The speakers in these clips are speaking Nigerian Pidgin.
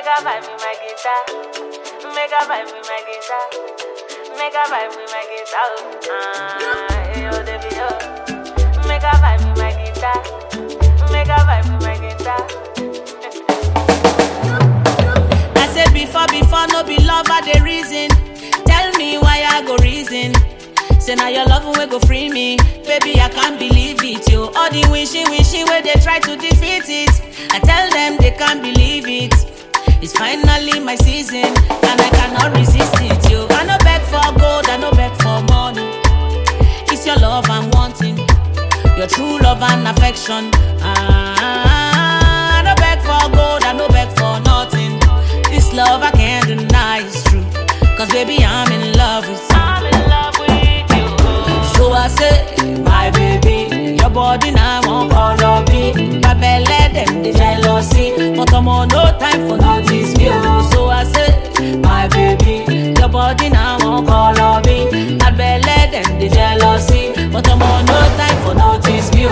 Make a vibe with my guitar. Make a vibe with my guitar. Make a vibe with my guitar. Yo, baby, yo. Make a vibe with my guitar. Make a vibe with my guitar. I said before, no be love are the reason. Tell me why I go reason. Say now your love will go free me. Baby, I can't believe it, yo. All the wishy where they try to defeat it. I tell them they can't believe it. It's finally my season, and I cannot resist it, yo. I no beg for gold, I no beg for money. It's your love I'm wanting, your true love and affection. I no beg for gold, I no beg for nothing. This love I can't deny is true, cause baby I'm in love with you. I'm in love with you. So I say, my baby, your body now won't call on me. My belly them the jealousy, but I'm on no time for notice me. So I say, my baby, your body now won't call on me. My belly them the jealousy, but I'm on no time for notice me.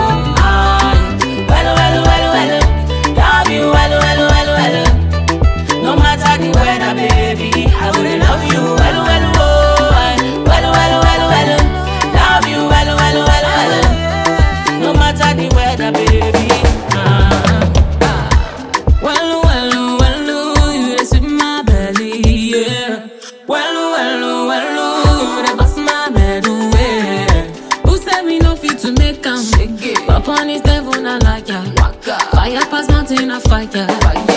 Well, love you, well. No matter the weather, baby, I will love you, well. Love you, well. No matter the weather, baby. Well, you just in my belly, yeah. Well, they bust my bed away. Who said we no fit to make 'em? Pop on this devil, not like ya. Fire pass mountain, I fight ya.